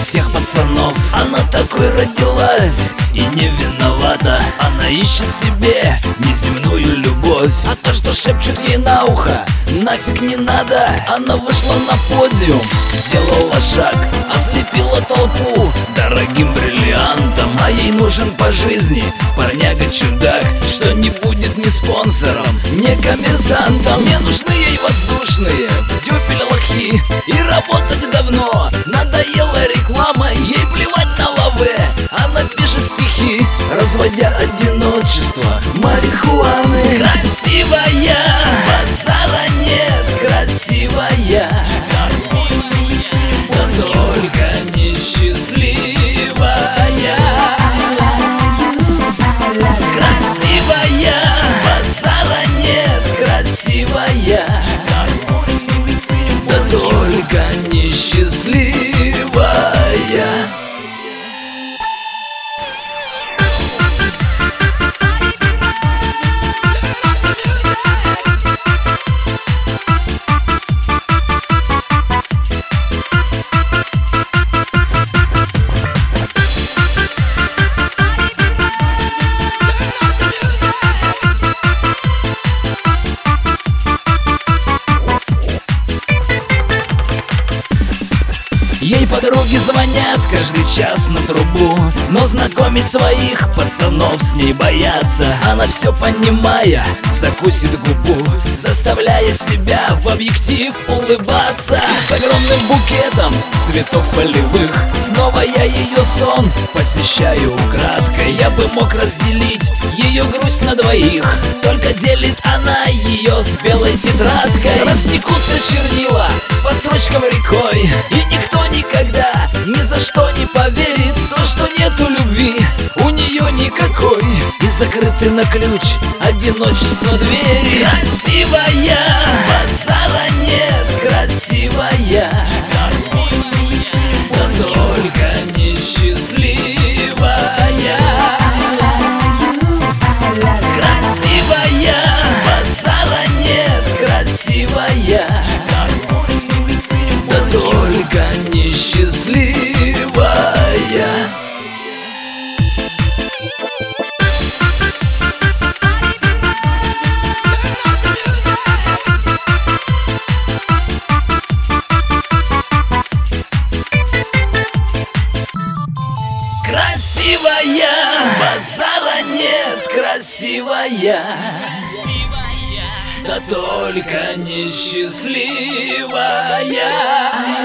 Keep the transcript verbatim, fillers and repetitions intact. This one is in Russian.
всех пацанов. Она такой родилась и не виновата. Она ищет себе неземную любовь, а то, что шепчут ей на ухо, нафиг не надо. Она вышла на подиум, сделала шаг, ослепила толпу дорогим бриллиантом. А ей нужен по жизни парняга-чудак, что не будет ни спонсором, ни коммерсантом. Не нужны ей воздушные в дюпель лохи, и работать давно надоела реклама. Ей плевать на лаве, она пишет стихи, разводя одиночество марихуаны. Красивая, базара нет, красивая, да только несчастливая. Красивая, базара нет, красивая, да только несчастливая. Ей подруги звонят каждый час на трубу, но знакомить своих пацанов с ней боятся. Она все понимая, закусит губу, заставляя себя в объектив улыбаться. И с огромным букетом цветов полевых снова я ее сон посещаю украдкой. Я бы мог разделить ее грусть на двоих, только делит она ее с белой тетрадкой. Растекутся чернила по строчкам рекой, и никто никогда ни за что не поверит в то, что нету любви у нее никакой, и закрыты на ключ одиночество двери. Красивая, базара нет, красивая, да только несчастливая. Красивая, базара нет, красивая, да только несчастливая. Красивая, базара нет, красивая, да только несчастливая.